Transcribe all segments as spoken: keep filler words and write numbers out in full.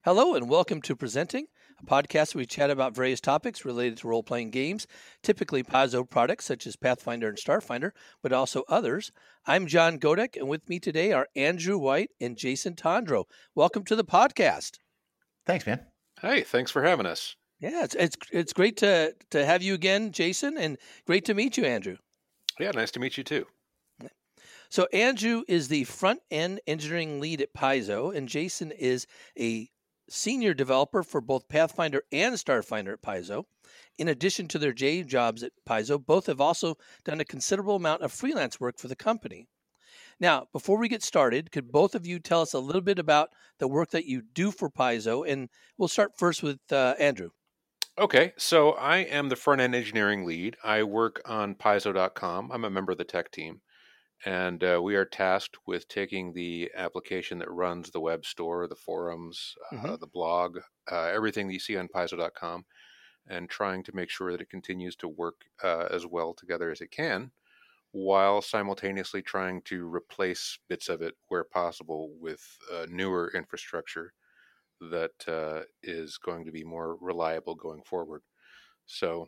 Hello and welcome to Presenting, a podcast where we chat about various topics related to role playing games, typically Paizo products such as Pathfinder and Starfinder, but also others. I'm John Godek, and with me today are Andrew White and Jason Tondro. Welcome to the podcast. Thanks, man. Hey, thanks for having us. Yeah, it's it's, it's great to, to have you again, Jason, and great to meet you, Andrew. Yeah, nice to meet you too. So Andrew is the front end engineering lead at Paizo, and Jason is a senior developer for both Pathfinder and Starfinder at Paizo. In addition to their day jobs at Paizo, both have also done a considerable amount of freelance work for the company. Now, before we get started, could both of you tell us a little bit about the work that you do for Paizo? And we'll start first with uh, Andrew. Okay, so I am the front end engineering lead. I work on Paizo dot com. I'm a member of the tech team. And uh, we are tasked with taking the application that runs the web store, the forums, Mm-hmm. uh, the blog, uh, everything that you see on Paizo dot com, and trying to make sure that it continues to work uh, as well together as it can, while simultaneously trying to replace bits of it where possible with uh, newer infrastructure that uh, is going to be more reliable going forward. So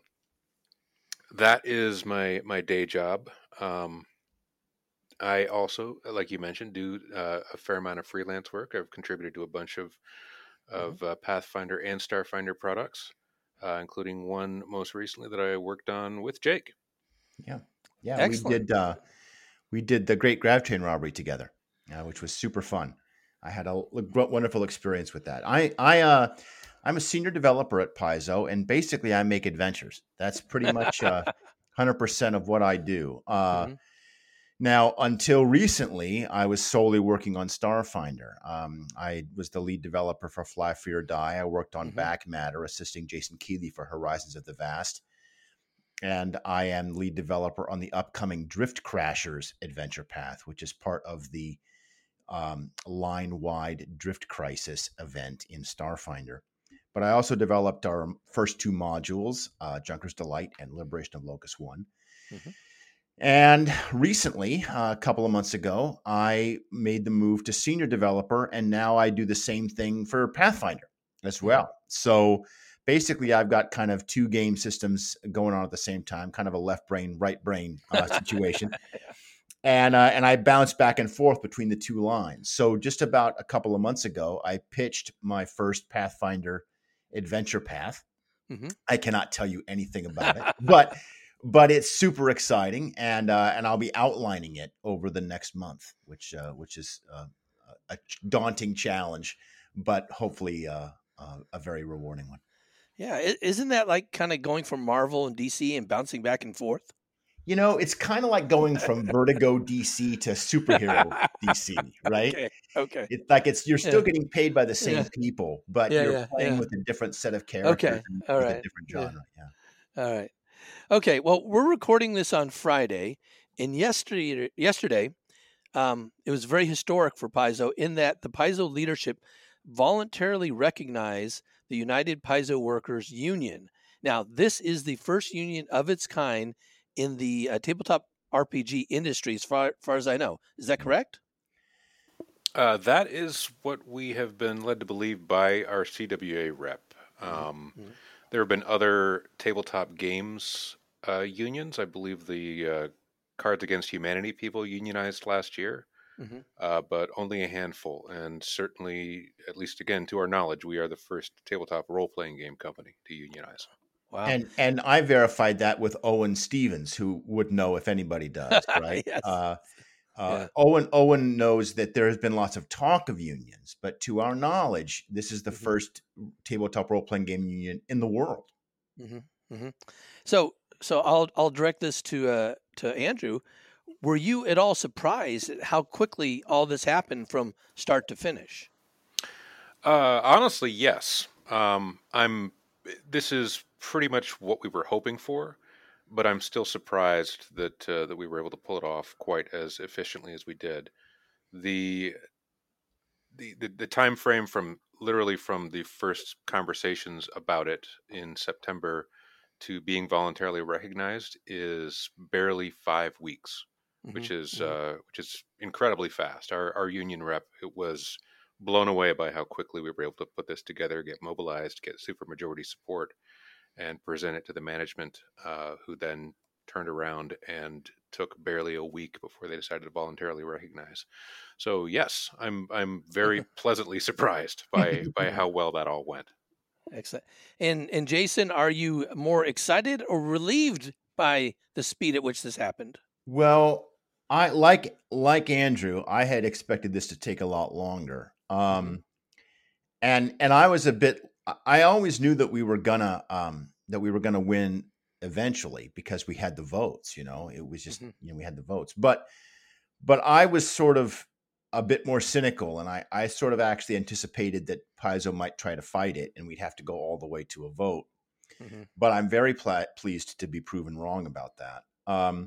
that is my my day job. Um, I also, like you mentioned, do uh, a fair amount of freelance work. I've contributed to a bunch of of uh, Pathfinder and Starfinder products, uh, including one most recently that I worked on with Jake. Yeah, yeah. Excellent. We did uh, we did the Great Grav Train robbery together, uh, which was super fun. I had a wonderful experience with that. I I uh, I'm a senior developer at Paizo, and basically I make adventures. That's pretty much uh, one hundred percent of what I do. Uh, Mm-hmm. Now, until recently, I was solely working on Starfinder. Um, I was the lead developer for Fly Free or Die. I worked on Mm-hmm. Back Matter, assisting Jason Keeley for Horizons of the Vast. And I am lead developer on the upcoming Drift Crashers adventure path, which is part of the um, line-wide Drift Crisis event in Starfinder. But I also developed our first two modules, uh, Junker's Delight and Liberation of Locus One. Mm-hmm. And recently, uh, a couple of months ago, I made the move to senior developer, and now I do the same thing for Pathfinder as well. Mm-hmm. So basically, I've got kind of two game systems going on at the same time, kind of a left brain, right brain uh, situation. And uh, and I bounce back and forth between the two lines. So just about a couple of months ago, I pitched my first Pathfinder adventure path. Mm-hmm. I cannot tell you anything about it, but but it's super exciting, and uh, and I'll be outlining it over the next month, which uh, which is uh, a daunting challenge, but hopefully uh, uh, a very rewarding one. Yeah, isn't that like kind of going from Marvel and D C and bouncing back and forth? You know, it's kind of like going from Vertigo D C to superhero D C, right? Okay. Okay. It's like it's you're still Yeah. getting paid by the same Yeah. people, but Yeah, you're yeah, playing yeah. with a different set of characters Okay. and All with a right. different Yeah. genre. Yeah. All right. Okay. Well, we're recording this on Friday, and yesterday, yesterday, um, it was very historic for Paizo in that the Paizo leadership voluntarily recognized the United Paizo Workers Union. Now, this is the first union of its kind in the uh, tabletop R P G industry, as far, far as I know. Is that correct? Uh, that is what we have been led to believe by our C W A rep. Um, Mm-hmm. There have been other tabletop games uh, unions. I believe the uh, Cards Against Humanity people unionized last year, Mm-hmm. uh, but only a handful. And certainly, at least again, to our knowledge, we are the first tabletop role playing game company to unionize. Wow. And and I verified that with Owen Stevens, who would know if anybody does, right? Yes. Uh, uh, Yeah. Owen Owen knows that there has been lots of talk of unions, but to our knowledge, this is the Mhm. first tabletop role playing game union in the world. Mm-hmm. Mm-hmm. So, so I'll I'll direct this to uh, to Andrew. Were you at all surprised at how quickly all this happened from start to finish? Uh, honestly, yes. Um, I'm. This is pretty much what we were hoping for, but I'm still surprised that uh, that we were able to pull it off quite as efficiently as we did. The the the, the time frame from literally from the first conversations about it in September to being voluntarily recognized is barely five weeks, Mm-hmm. which is Mm-hmm. uh, which is incredibly fast. Our our union rep, it was blown away by how quickly we were able to put this together, get mobilized, get supermajority support, and present it to the management, uh, who then turned around and took barely a week before they decided to voluntarily recognize. So yes, I'm I'm very pleasantly surprised by by how well that all went. Excellent. And and Jason, are you more excited or relieved by the speed at which this happened? Well, I like like Andrew, I had expected this to take a lot longer. Um, Mm-hmm. and and I was a bit. I always knew that we were gonna um, that we were gonna win eventually because we had the votes. You know, it was just Mm-hmm. you know we had the votes, but but I was sort of a bit more cynical, and I I sort of actually anticipated that Paizo might try to fight it, and we'd have to go all the way to a vote. Mm-hmm. But I'm very pla- pleased to be proven wrong about that. Um,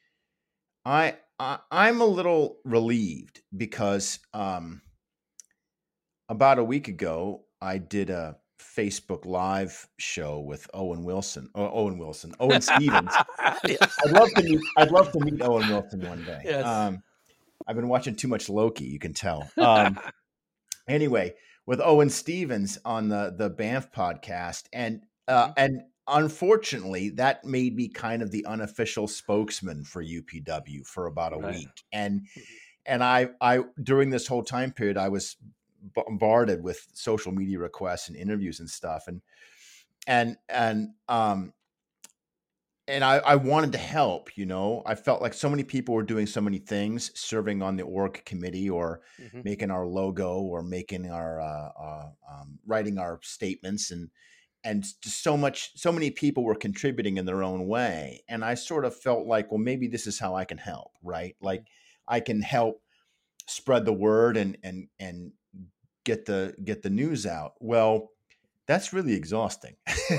I, I I'm a little relieved because um, about a week ago I did a Facebook Live show with Owen Wilson. Oh, Owen Wilson, Owen Stevens. Yes. I'd love to meet. I'd love to meet Owen Wilson one day. Yes. Um, I've been watching too much Loki, you can tell. Um, anyway, with Owen Stevens on the the Banff podcast, and uh, Mhm. and unfortunately, that made me kind of the unofficial spokesman for U P W for about a Right. week, and Mhm. and I I during this whole time period, I was bombarded with social media requests and interviews and stuff, and and and um and I, I wanted to help, you know. I felt like so many people were doing so many things, serving on the org committee, or Mhm. making our logo, or making our uh, uh, um, writing our statements, and and just so much, so many people were contributing in their own way. And I sort of felt like, well, maybe this is how I can help, right? Like I can help spread the word and and and get the get the news out. Well, that's really exhausting.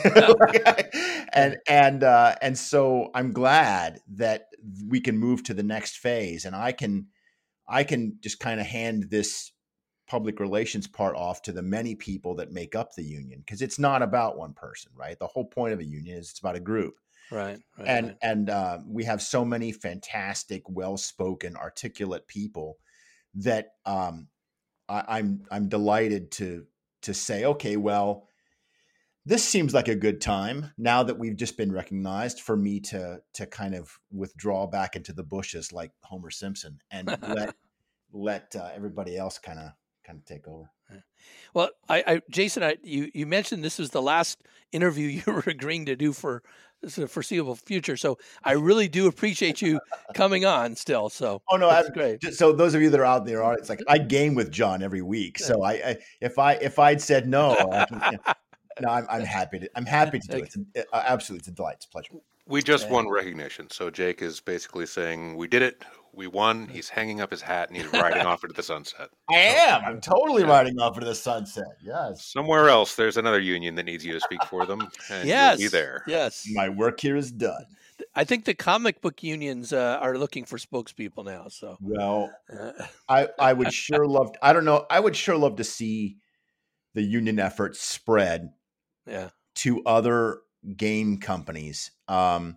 and and uh, and so I'm glad that we can move to the next phase, and I can I can just kind of hand this public relations part off to the many people that make up the union, because it's not about one person, right? The whole point of a union is it's about a group. Right. Right. And Right. and uh, we have so many fantastic, well-spoken, articulate people that um, I, I'm I'm delighted to to say, okay, well, this seems like a good time now that we've just been recognized for me to to kind of withdraw back into the bushes like Homer Simpson and let let uh, everybody else kind of kind of take over. Well, I, I Jason, I, you you mentioned this was the last interview you were agreeing to do for the foreseeable future. So I really do appreciate you coming on still. So Oh no, I, that's great. just, so those of you that are out there, are it's like I game with John every week. So I, I if I if I'd said no, I can, you know, no, I'm, I'm happy to I'm happy to do it. It's a, uh, absolutely, it's a delight. It's a pleasure. We just Yeah. won recognition. So Jake is basically saying, we did it. We won. He's hanging up his hat and he's riding off into the sunset. I am. I'm totally riding off into the sunset. Yes. Somewhere else, there's another union that needs you to speak for them, and Yes. you'll be there. Yes. My work here is done. I think the comic book unions uh, are looking for spokespeople now. So Well, uh, I I would sure love. I don't know. I would sure love to see the union effort spread yeah. to other game companies. Um,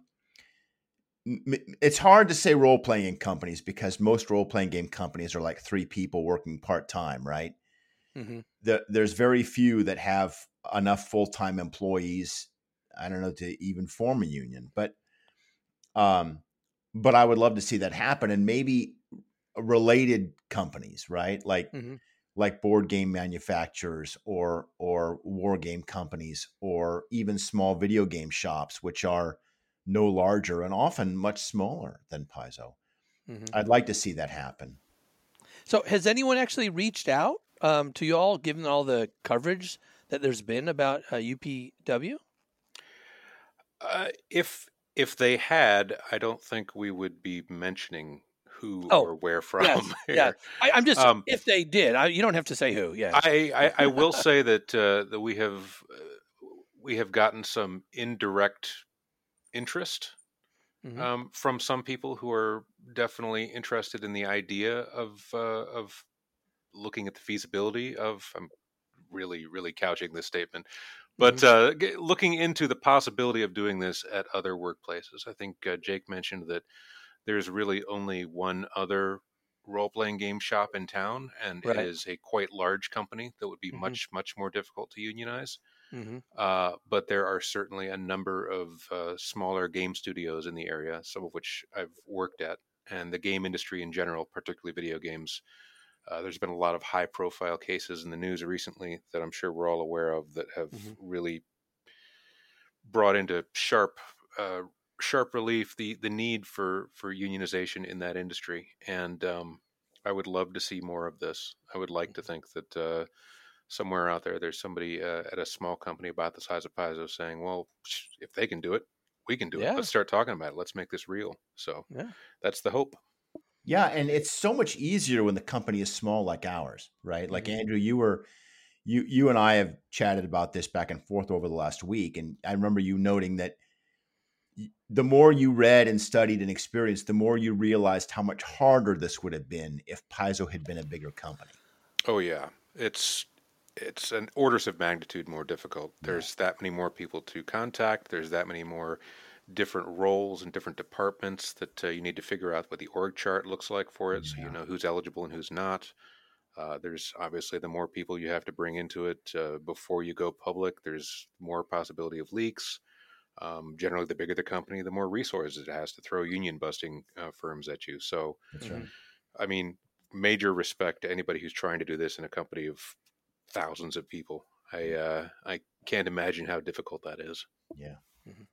it's hard to say role playing companies because most role playing game companies are like three people working part time, right? Mm-hmm. The, there's very few that have enough full time employees. I don't know, to even form a union, but um, but I would love to see that happen, and maybe related companies, right? Like Mm-hmm. like board game manufacturers or or war game companies, or even small video game shops, which are no larger and often much smaller than Paizo. Mm-hmm. I'd like to see that happen. So has anyone actually reached out um, to you all, given all the coverage that there's been about uh, U P W? Uh, if if they had, I don't think we would be mentioning who Oh, or where from. Yes, here. yeah. I, I'm just Um, if they did, I, you don't have to say who. Yeah. I, I, I will say that uh, that we have uh, we have gotten some indirect interest Mhm. um, from some people who are definitely interested in the idea of uh, of looking at the feasibility of. I'm really really couching this statement, but uh, g- looking into the possibility of doing this at other workplaces. I think uh, Jake mentioned that there's really only one other role-playing game shop in town, and Right. it is a quite large company that would be Mhm. much, much more difficult to unionize. Mhm. Uh, but there are certainly a number of uh, smaller game studios in the area, some of which I've worked at, and the game industry in general, particularly video games. Uh, there's been a lot of high-profile cases in the news recently that I'm sure we're all aware of that have Mhm. really brought into sharp uh, sharp relief the the need for for unionization in that industry. And um, I would love to see more of this. I would like to think that uh, somewhere out there there's somebody uh, at a small company about the size of Paizo saying, well, if they can do it, we can do it. Yeah. Let's start talking about it. Let's make this real. So Yeah. that's the hope. Yeah, and it's so much easier when the company is small like ours, right? Like Mhm. Andrew, you were you you and I have chatted about this back and forth over the last week, and I remember you noting that y- the more you read and studied and experienced, the more you realized how much harder this would have been if Paizo had been a bigger company. Oh yeah, it's it's an orders of magnitude more difficult. Yeah. There's that many more people to contact. There's that many more different roles and different departments that uh, you need to figure out what the org chart looks like for it, so you Yeah. know who's eligible and who's not. Uh, there's obviously the more people you have to bring into it uh, before you go public. There's more possibility of leaks. Um, generally, the bigger the company, the more resources it has to throw union busting uh, firms at you. So, That's Mhm. right. I mean, major respect to anybody who's trying to do this in a company of thousands of people. I uh, I can't imagine how difficult that is. Yeah. Mhm.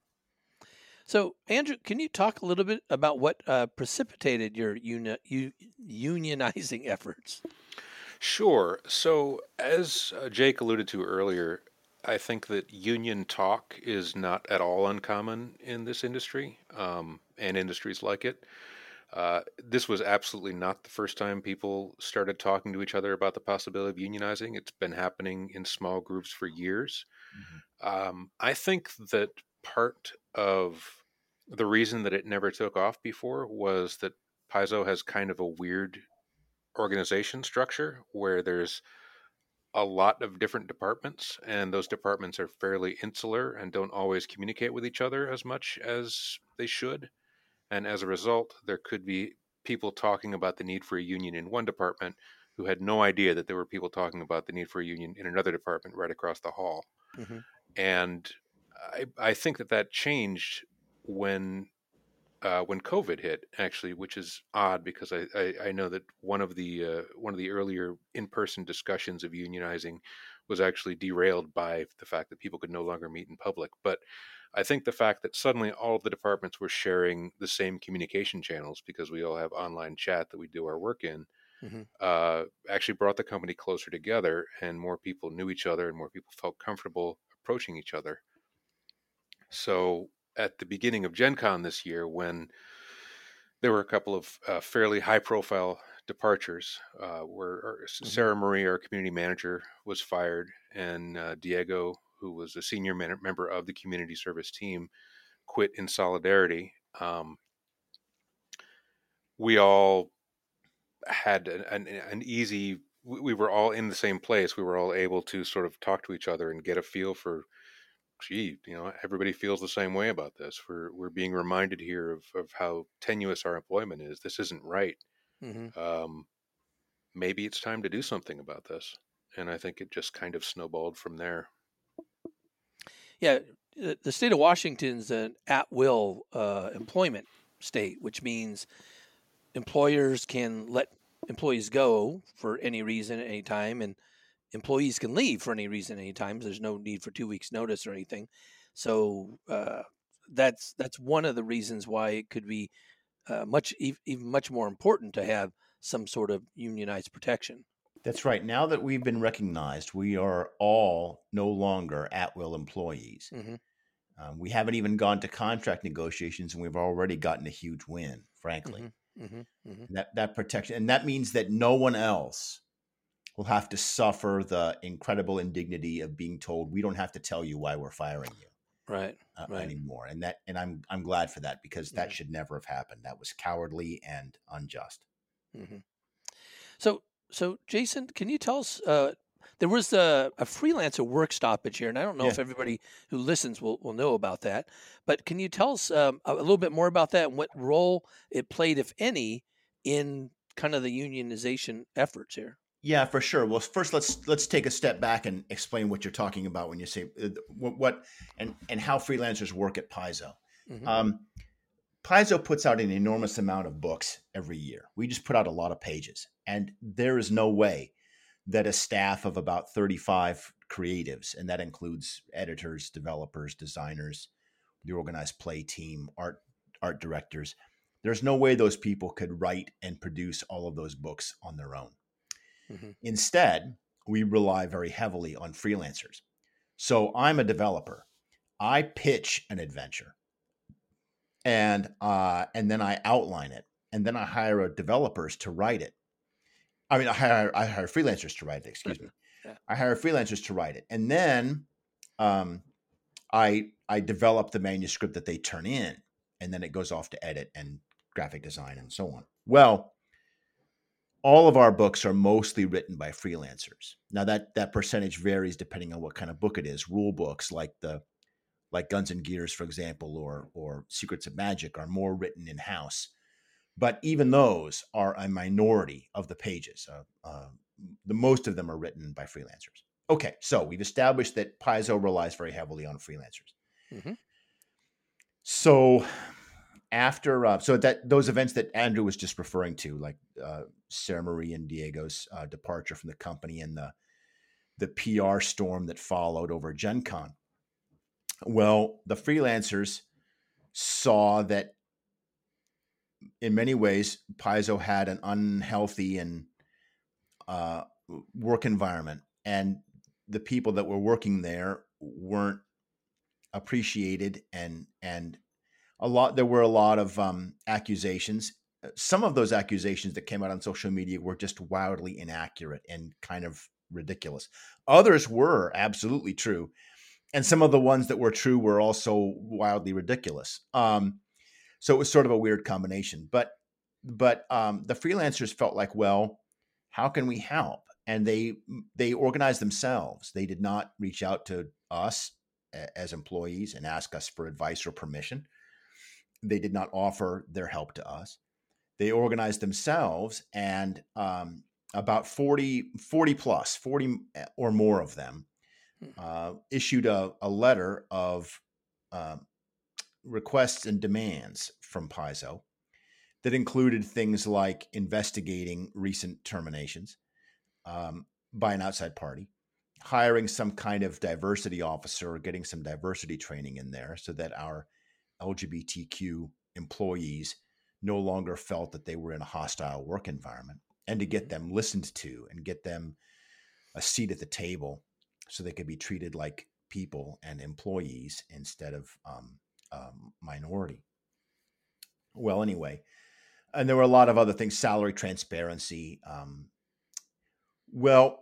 So, Andrew, can you talk a little bit about what uh, precipitated your uni- u- unionizing efforts? Sure. So, as uh, Jake alluded to earlier, I think that union talk is not at all uncommon in this industry um, and industries like it. Uh, this was absolutely not the first time people started talking to each other about the possibility of unionizing. It's been happening in small groups for years. Mhm. Um, I think that part of the reason that it never took off before was that Paizo has kind of a weird organization structure where there's a lot of different departments, and those departments are fairly insular and don't always communicate with each other as much as they should. And as a result, there could be people talking about the need for a union in one department who had no idea that there were people talking about the need for a union in another department right across the hall. Mm-hmm. And I, I think that that changed when uh, when COVID hit, actually, which is odd because I, I, I know that one of the uh, one of the earlier in-person discussions of unionizing was actually derailed by the fact that people could no longer meet in public. But I think the fact that suddenly all of the departments were sharing the same communication channels because we all have online chat that we do our work in Mm-hmm. uh, actually brought the company closer together, and more people knew each other and more people felt comfortable approaching each other. So at the beginning of Gen Con this year, when there were a couple of uh, fairly high profile departures uh, where our- Mm-hmm. Sarah Marie, our community manager, was fired, and uh, Diego, who was a senior man- member of the community service team, quit in solidarity. Um, we all had an, an, an easy, we, we were all in the same place. We were all able to sort of talk to each other and get a feel for, gee, you know, everybody feels the same way about this. We're, we're being reminded here of, of how tenuous our employment is. This isn't right. Mm-hmm. Um, maybe it's time to do something about this. And I think it just kind of snowballed from there. Yeah, the the state of Washington's an at-will uh, employment state, which means employers can let employees go for any reason at any time, and employees can leave for any reason at any time. There's no need for two weeks' notice or anything. So uh, that's that's one of the reasons why it could be uh, much even much more important to have some sort of unionized protection. That's right. Now that we've been recognized, we are all no longer at will employees. Mm-hmm. Um, we haven't even gone to contract negotiations, and we've already gotten a huge win, frankly. Mm-hmm. Mm-hmm. Mm-hmm. And that that protection, and that means that no one else will have to suffer the incredible indignity of being told we don't have to tell you why we're firing you Right. uh, Right. anymore. And that, and I'm I'm glad for that because that Mm-hmm. should never have happened. That was cowardly and unjust. Mm-hmm. So, so Jason, can you tell us? Uh, there was a, a freelancer work stoppage here, and I don't know Yeah. if everybody who listens will, will know about that. But can you tell us um, a little bit more about that and what role it played, if any, in kind of the unionization efforts here. Yeah, for sure. Well, first let's let's take a step back and explain what you're talking about when you say uh, what, what and and how freelancers work at Paizo. Mm-hmm. Um, Paizo puts out an enormous amount of books every year. We just put out a lot of pages, and there is no way that a staff of about thirty-five creatives, and that includes editors, developers, designers, the organized play team, art art directors. There's no way those people could write and produce all of those books on their own. Mm-hmm. Instead, we rely very heavily on freelancers. So I'm a developer. I pitch an adventure, and uh, and then I outline it, and then I hire developers to write it. I mean, I hire I hire freelancers to write it. Excuse me. Yeah. I hire freelancers to write it, and then um, I I develop the manuscript that they turn in, and then it goes off to edit and graphic design and so on. Well, all of our books are mostly written by freelancers. Now that that percentage varies depending on what kind of book it is. Rule books like the like Guns and Gears, for example, or or Secrets of Magic are more written in-house. But even those are a minority of the pages. Uh, uh, the most of them are written by freelancers. Okay, so we've established that Paizo relies very heavily on freelancers. Mm-hmm. So after, uh, so that those events that Andrew was just referring to, like uh, Sarah Marie and Diego's uh, departure from the company and the the P R storm that followed over Gen Con. Well, the freelancers saw that in many ways, Paizo had an unhealthy and uh, work environment, and the people that were working there weren't appreciated, and and a lot. There were a lot of um, accusations. Some of those accusations that came out on social media were just wildly inaccurate and kind of ridiculous. Others were absolutely true, and some of the ones that were true were also wildly ridiculous. Um, So it was sort of a weird combination, but but um, the freelancers felt like, well, how can we help? And they they organized themselves. They did not reach out to us as employees and ask us for advice or permission. They did not offer their help to us. They organized themselves, and um, about forty, forty plus, forty or more of them uh, issued a, a letter of uh, requests and demands from Paizo that included things like investigating recent terminations um, by an outside party, hiring some kind of diversity officer or getting some diversity training in there so that our L G B T Q employees no longer felt that they were in a hostile work environment, and to get them listened to and get them a seat at the table so they could be treated like people and employees instead of um, Um, minority. Well, anyway, and there were a lot of other things, salary transparency. Um, well,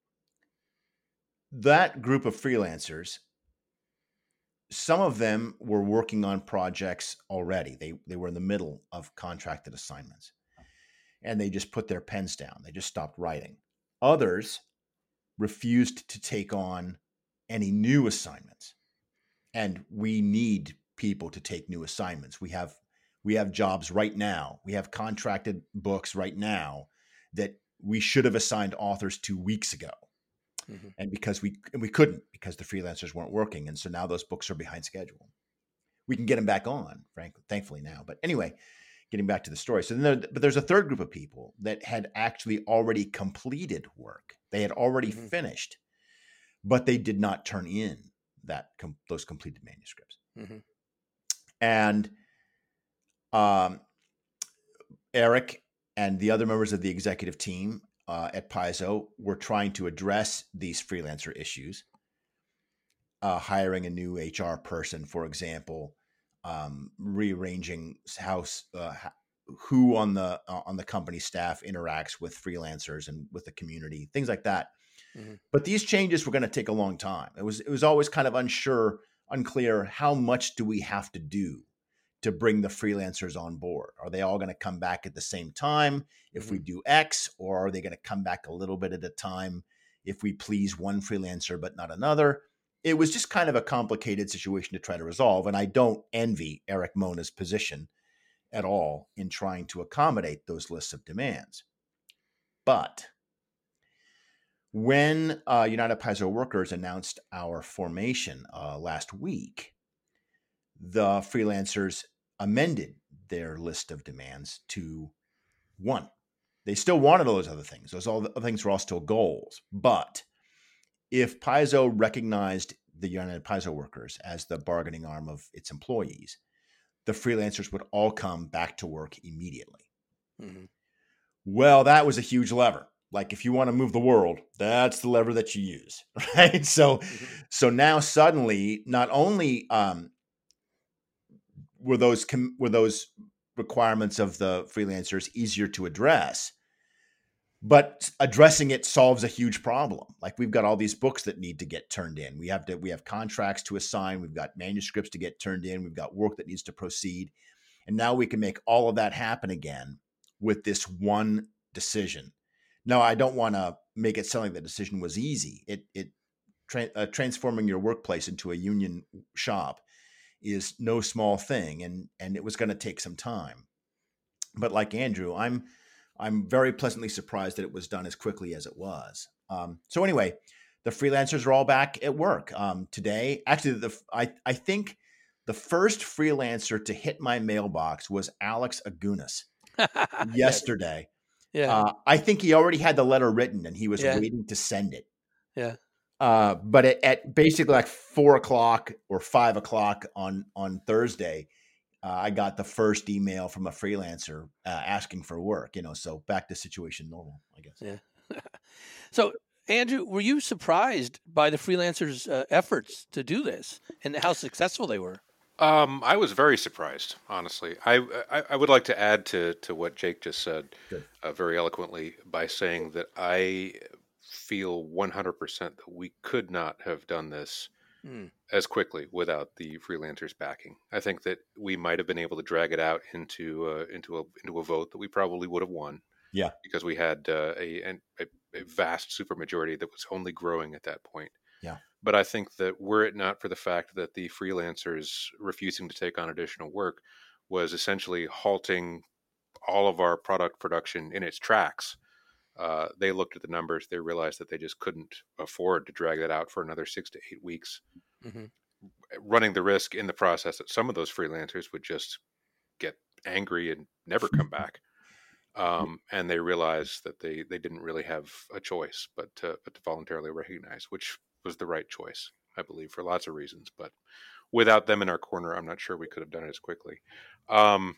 that group of freelancers, some of them were working on projects already. They they were in the middle of contracted assignments, and they just put their pens down. They just stopped writing. Others refused to take on any new assignments, and we need people to take new assignments. We have we have jobs right now. We have contracted books right now that we should have assigned authors to weeks ago. Mm-hmm. And because we we couldn't, because the freelancers weren't working. And so now those books are behind schedule. We can get them back on, frankly, thankfully now. But anyway, getting back to the story. So then there, but there's a third group of people that had actually already completed work. They had already mm-hmm. finished, but they did not turn in that com- those completed manuscripts. Mm-hmm. And um, Eric and the other members of the executive team uh, at Paizo were trying to address these freelancer issues, uh, hiring a new H R person, for example, um, rearranging how uh, who on the uh, on the company staff interacts with freelancers and with the community, things like that. Mm-hmm. But these changes were going to take a long time. It was it was always kind of unsure. Unclear how much do we have to do to bring the freelancers on board? Are they all going to come back at the same time if mm-hmm. we do X, or are they going to come back a little bit at a time if we please one freelancer but not another? It was just kind of a complicated situation to try to resolve, and I don't envy Eric Mona's position at all in trying to accommodate those lists of demands. But when uh, United Paizo Workers announced our formation uh, last week, the freelancers amended their list of demands to one. They still wanted all those other things. Those all the things were all still goals. But if Paizo recognized the United Paizo Workers as the bargaining arm of its employees, the freelancers would all come back to work immediately. Mm-hmm. Well, that was a huge lever. Like if you want to move the world, that's the lever that you use, right? So, mm-hmm. so now suddenly, not only um, were those com- were those requirements of the freelancers easier to address, but addressing it solves a huge problem. Like we've got all these books that need to get turned in. We have to we have contracts to assign. We've got manuscripts to get turned in. We've got work that needs to proceed, and now we can make all of that happen again with this one decision. Now, I don't want to make it sound like the decision was easy. It it tra- uh, transforming your workplace into a union shop is no small thing, and and it was going to take some time. But like Andrew, I'm I'm very pleasantly surprised that it was done as quickly as it was. Um, so anyway, the freelancers are all back at work um, today. Actually, the I I think the first freelancer to hit my mailbox was Alex Agunas yesterday. Yeah. Uh, I think he already had the letter written and he was yeah. waiting to send it. Yeah. Uh, but at, at basically like four o'clock or five o'clock on, on Thursday, uh, I got the first email from a freelancer uh, asking for work, you know, so back to situation normal, I guess. Yeah. So Andrew, were you surprised by the freelancers' uh, efforts to do this and how successful they were? Um, I was very surprised, honestly. I, I, I would like to add to, to what Jake just said uh, very eloquently by saying that I feel one hundred percent that we could not have done this mm. as quickly without the freelancers backing. I think that we might have been able to drag it out into uh, into a into a vote that we probably would have won. Yeah, because we had uh, a, a a vast supermajority that was only growing at that point. Yeah. But I think that were it not for the fact that the freelancers refusing to take on additional work was essentially halting all of our product production in its tracks, uh, they looked at the numbers, they realized that they just couldn't afford to drag that out for another six to eight weeks, mm-hmm. running the risk in the process that some of those freelancers would just get angry and never come back. Um, and they realized that they, they didn't really have a choice but to, but to voluntarily recognize, which was the right choice, I believe, for lots of reasons. But without them in our corner, I'm not sure we could have done it as quickly. Um,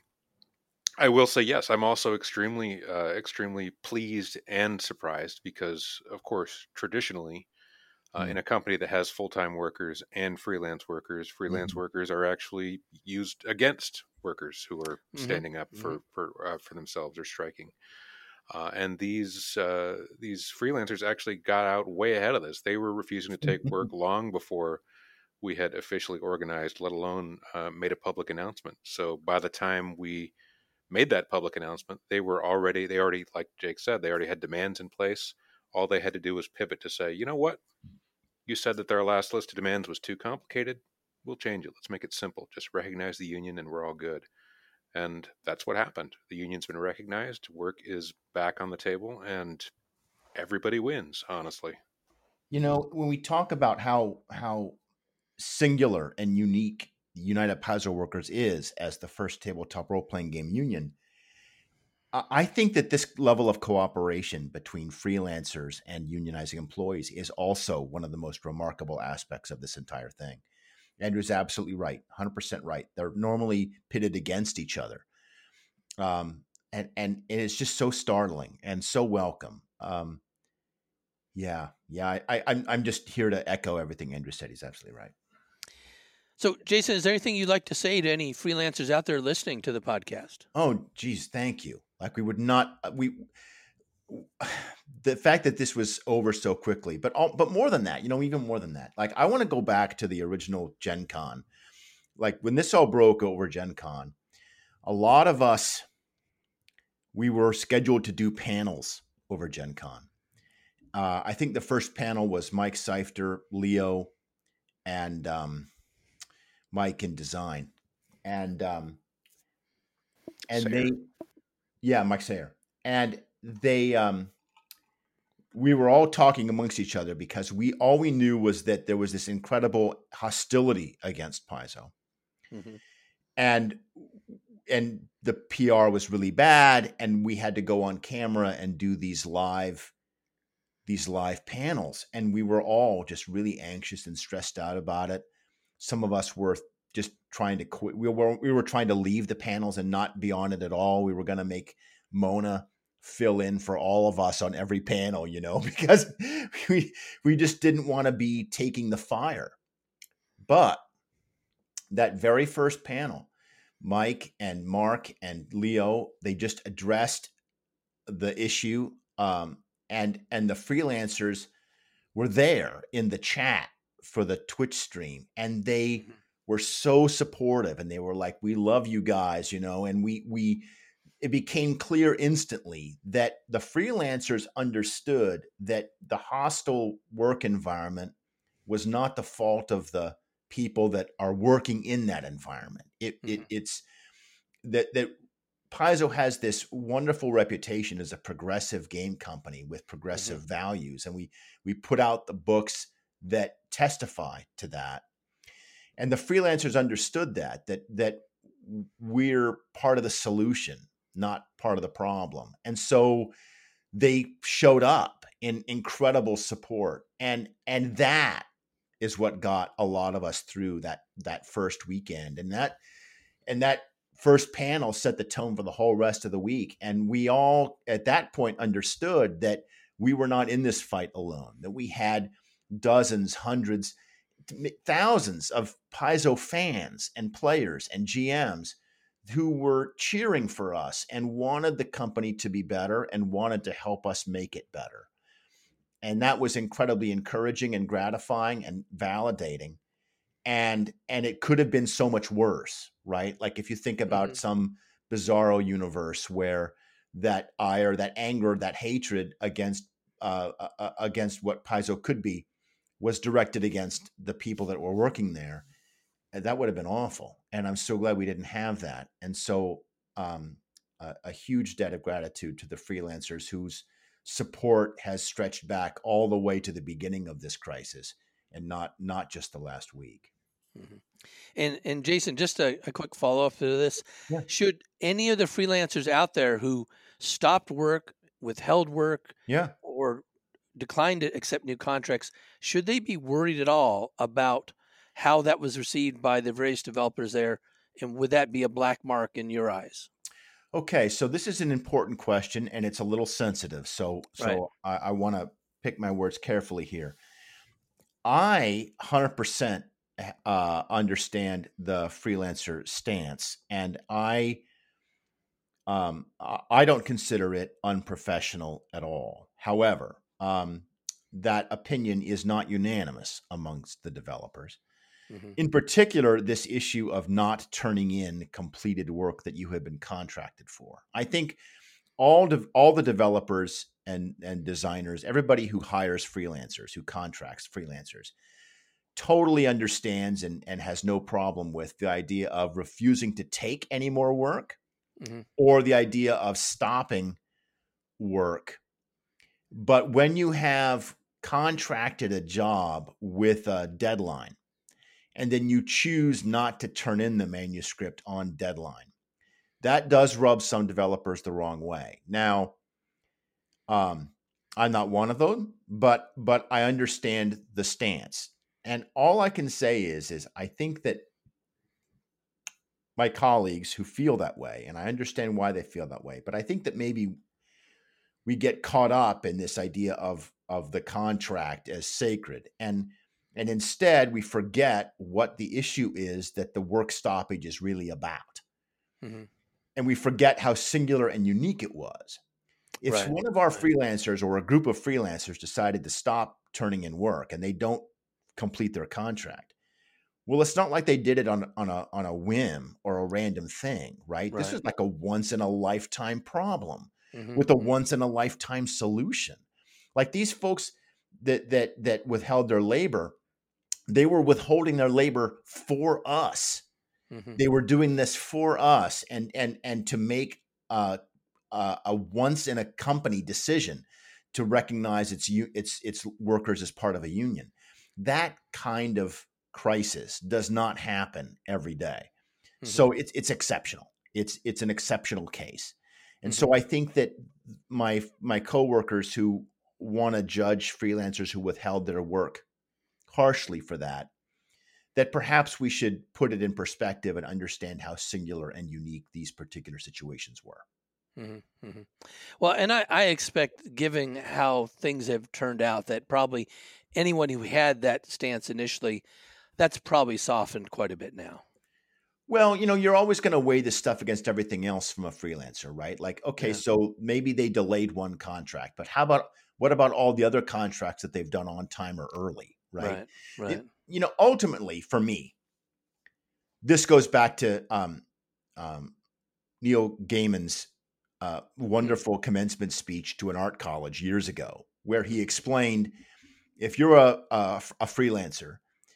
I will say, yes, I'm also extremely, uh, extremely pleased and surprised because, of course, traditionally, uh, mm-hmm. in a company that has full-time workers and freelance workers, freelance mm-hmm. workers are actually used against workers who are standing mm-hmm. up for mm-hmm. for uh, for themselves or striking. Uh, and these uh, these freelancers actually got out way ahead of this. They were refusing to take work long before we had officially organized, let alone uh, made a public announcement. So by the time we made that public announcement, they were already, they already, like Jake said, they already had demands in place. All they had to do was pivot to say, you know what? You said that their last list of demands was too complicated. We'll change it. Let's make it simple. Just recognize the union and we're all good. And that's what happened. The union's been recognized. Work is back on the table and everybody wins, honestly. You know, when we talk about how how singular and unique United Paizo Workers is as the first tabletop role-playing game union, I think that this level of cooperation between freelancers and unionizing employees is also one of the most remarkable aspects of this entire thing. Andrew's absolutely right, one hundred percent right. They're normally pitted against each other. Um, and, and, and it's just so startling and so welcome. Um, yeah, yeah, I, I, I'm, I'm just here to echo everything Andrew said. He's absolutely right. So, Jason, is there anything you'd like to say to any freelancers out there listening to the podcast? Oh, geez, thank you. Like we would not, we, the fact that this was over so quickly, but all, but more than that, you know, even more than that, like I want to go back to the original Gen Con. Like when this all broke over Gen Con, a lot of us, we were scheduled to do panels over Gen Con. Uh, I think the first panel was Mike Seifter, Leo, and um, Mike in design. And um, and Sayer. they, yeah, Mike Sayer, and they, um, we were all talking amongst each other because we all we knew was that there was this incredible hostility against Paizo, Mm-hmm. and and the P R was really bad, and we had to go on camera and do these live these live panels, and we were all just really anxious and stressed out about it. Some of us were just trying to quit. We were we were trying to leave the panels and not be on it at all. We were going to make Mona fill in for all of us on every panel, you know, because we we just didn't want to be taking the fire. But that very first panel, Mike and Mark and Leo, they just addressed the issue, um, and and the freelancers were there in the chat for the Twitch stream, and they Mm-hmm. were so supportive, and they were like, "We love you guys," you know, and we we it became clear instantly that the freelancers understood that the hostile work environment was not the fault of the people that are working in that environment. It, Mm-hmm. it it's that that Paizo has this wonderful reputation as a progressive game company with progressive Mm-hmm. values, and we we put out the books that testify to that. And the freelancers understood that that that we're part of the solution, not part of the problem. And so they showed up in incredible support, and and that is what got a lot of us through that that first weekend. And that and that first panel set the tone for the whole rest of the week. And we all at that point understood that we were not in this fight alone, that we had dozens, hundreds, thousands of Paizo fans and players and G Ms who were cheering for us and wanted the company to be better and wanted to help us make it better. And that was incredibly encouraging and gratifying and validating. And and it could have been so much worse, right? Like if you think about Mm-hmm. some bizarro universe where that ire, that anger, that hatred against uh, uh, against what Paizo could be was directed against the people that were working there, that would have been awful. And I'm so glad we didn't have that. And so um, a, a huge debt of gratitude to the freelancers whose support has stretched back all the way to the beginning of this crisis, and not not just the last week. Mm-hmm. And and Jason, just a, a quick follow up to this: Yeah. should any of the freelancers out there who stopped work, withheld work, Yeah. or declined to accept new contracts, should they be worried at all about how that was received by the various developers there, and would that be a black mark in your eyes? Okay, so this is an important question, and it's a little sensitive. So Right. so I, I want to pick my words carefully here. I one hundred percent uh, understand the freelancer stance, and I um, I don't consider it unprofessional at all. However, um, that opinion is not unanimous amongst the developers. Mm-hmm. In particular, this issue of not turning in completed work that you have been contracted for. I think all de- all the developers and and designers, everybody who hires freelancers, who contracts freelancers, totally understands and, and has no problem with the idea of refusing to take any more work, Mm-hmm. or the idea of stopping work. But when you have contracted a job with a deadline, and then you choose not to turn in the manuscript on deadline, that does rub some developers the wrong way. Now, um, I'm not one of them, but but I understand the stance. And all I can say is, is I think that my colleagues who feel that way, and I understand why they feel that way, but I think that maybe we get caught up in this idea of of the contract as sacred, and and instead we forget what the issue is that the work stoppage is really about. Mm-hmm. And we forget how singular and unique it was. If Right. one of our Right. freelancers or a group of freelancers decided to stop turning in work and they don't complete their contract, well, it's not like they did it on, on a on a whim or a random thing, right? This Right. was like a once in a lifetime problem Mm-hmm. with a Mm-hmm. once in a lifetime solution. Like these folks that that that withheld their labor, they were withholding their labor for us. Mm-hmm. They were doing this for us, and and and to make uh, uh, a once in a company decision to recognize its u- its its workers as part of a union. That kind of crisis does not happen every day. Mm-hmm. So it's it's exceptional. It's it's an exceptional case. And Mm-hmm. so I think that my my coworkers who want to judge freelancers who withheld their work harshly for that, that perhaps we should put it in perspective and understand how singular and unique these particular situations were. Mm-hmm. Mm-hmm. Well, and I, I expect, given how things have turned out, that probably anyone who had that stance initially, that's probably softened quite a bit now. Well, you know, you're always going to weigh this stuff against everything else from a freelancer, right? Like, okay, Yeah. so maybe they delayed one contract, but how about what about all the other contracts that they've done on time or early, right? Right. It, Right. you know, ultimately for me, this goes back to um, um, Neil Gaiman's uh, wonderful commencement speech to an art college years ago, where he explained if you're a, a, a freelancer,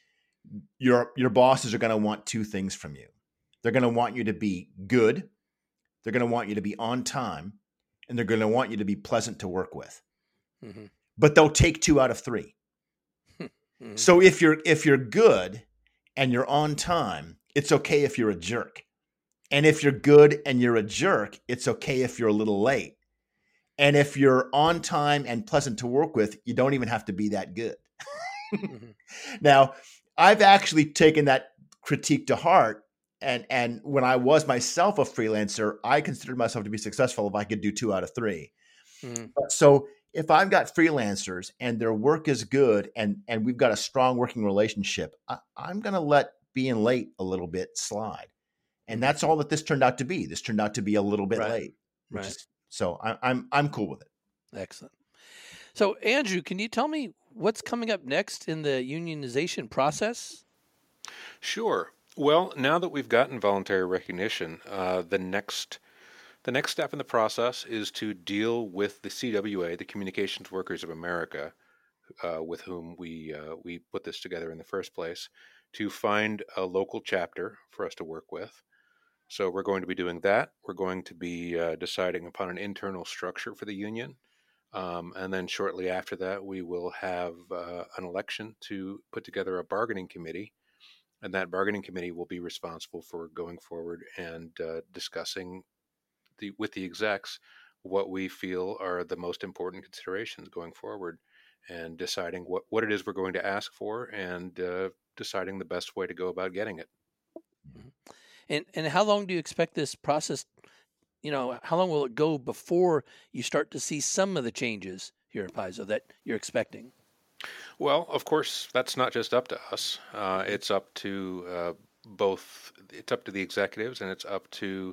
your your bosses are going to want two things from you. They're going to want you to be good. They're going to want you to be on time, and they're going to want you to be pleasant to work with. Mm-hmm. But they'll take two out of three. Mm-hmm. So if you're if you're good and you're on time, it's okay if you're a jerk. And if you're good and you're a jerk, it's okay if you're a little late. And if you're on time and pleasant to work with, you don't even have to be that good. Mm-hmm. Now, I've actually taken that critique to heart. And, and when I was myself a freelancer, I considered myself to be successful if I could do two out of three. Mm-hmm. But so if I've got freelancers and their work is good and, and we've got a strong working relationship, I, I'm going to let being late a little bit slide. And Mm-hmm. that's all that this turned out to be. This turned out to be a little bit Right. late, which Right. is so I, I'm I'm cool with it. Excellent. So, Andrew, can you tell me what's coming up next in the unionization process? Sure. Well, now that we've gotten voluntary recognition, uh, the next the next step in the process is to deal with the C W A, the Communications Workers of America, uh, with whom we uh, we put this together in the first place, to find a local chapter for us to work with. So we're going to be doing that. We're going to be uh, deciding upon an internal structure for the union. Um, and then shortly after that, we will have uh, an election to put together a bargaining committee. And that bargaining committee will be responsible for going forward and uh, discussing the, with the execs what we feel are the most important considerations going forward and deciding what, what it is we're going to ask for and uh, deciding the best way to go about getting it. Mm-hmm. And and how long do you expect this process? You know, how long will it go before you start to see some of the changes here at Paizo that you're expecting? Well, of course, that's not just up to us. Uh, Mm-hmm. it's up to uh, both. It's up to the executives, and it's up to.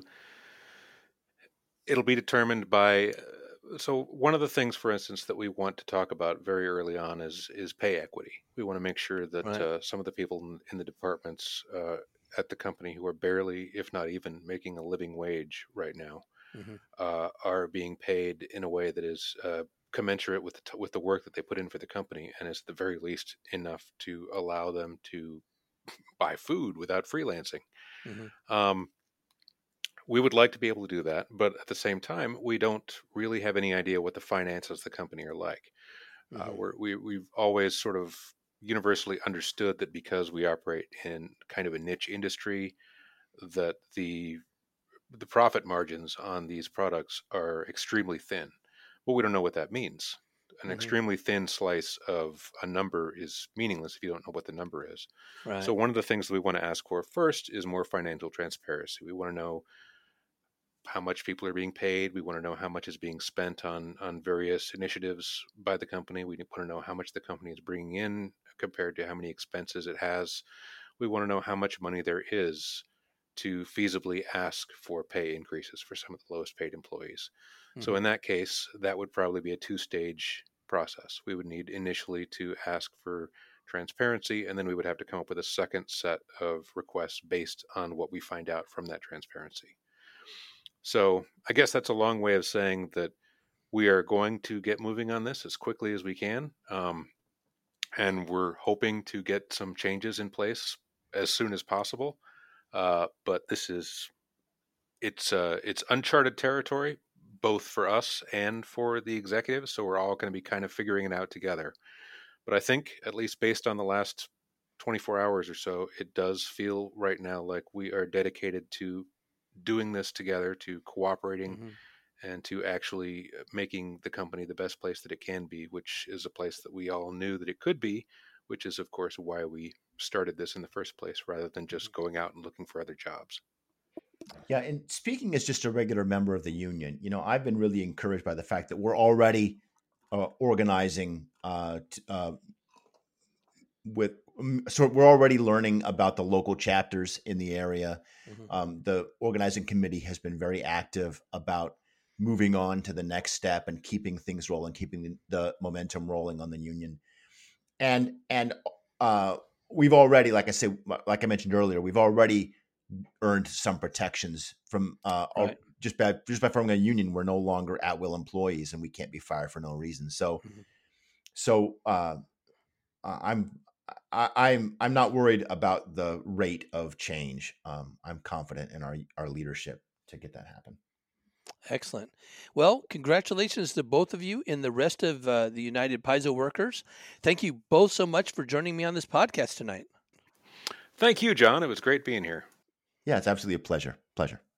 It'll be determined by. Uh, so one of the things, for instance, that we want to talk about very early on is is pay equity. We want to make sure that Right. uh, some of the people in, in the departments uh, at the company who are barely, if not even, making a living wage right now, Mm-hmm. uh, are being paid in a way that is uh, commensurate with the t- with the work that they put in for the company, and is at the very least enough to allow them to buy food without freelancing. Mm-hmm. Um, we would like to be able to do that, but at the same time, we don't really have any idea what the finances of the company are like. Uh, Mm-hmm. we're, we we've always sort of universally understood that because we operate in kind of a niche industry, that the the profit margins on these products are extremely thin. Well, we don't know what that means. An Mm-hmm. extremely thin slice of a number is meaningless if you don't know what the number is. Right. So, one of the things that we want to ask for first is more financial transparency. We want to know how much people are being paid. We want to know how much is being spent on, on various initiatives by the company. We want to know how much the company is bringing in compared to how many expenses it has. We want to know how much money there is to feasibly ask for pay increases for some of the lowest paid employees. So Mm-hmm. in that case, that would probably be a two-stage process. We would need initially to ask for transparency, and then we would have to come up with a second set of requests based on what we find out from that transparency. So I guess that's a long way of saying that we are going to get moving on this as quickly as we can. Um, and we're hoping to get some changes in place as soon as possible. Uh, but this is it's uh, it's uncharted territory, both for us and for the executives. So we're all going to be kind of figuring it out together. But I think, at least based on the last twenty-four hours or so, it does feel right now like we are dedicated to doing this together, to cooperating, Mm-hmm. and to actually making the company the best place that it can be, which is a place that we all knew that it could be, which is, of course, why we started this in the first place, rather than just going out and looking for other jobs. Yeah, and speaking as just a regular member of the union, you know, I've been really encouraged by the fact that we're already uh, organizing uh, t- uh, with. um, So we're already learning about the local chapters in the area. Mm-hmm. Um, the organizing committee has been very active about moving on to the next step and keeping things rolling, keeping the, the momentum rolling on the union. And and uh, we've already, like I say, like I mentioned earlier, we've already earned some protections from uh, Right. just by just by forming a union. We're no longer at will employees, and we can't be fired for no reason. So, Mm-hmm. so uh, I'm I, I'm I'm not worried about the rate of change. Um, I'm confident in our our leadership to get that happen. Excellent. Well, congratulations to both of you and the rest of uh, the United Paizo workers. Thank you both so much for joining me on this podcast tonight. Thank you, John. It was great being here. Yeah, it's absolutely a pleasure. Pleasure.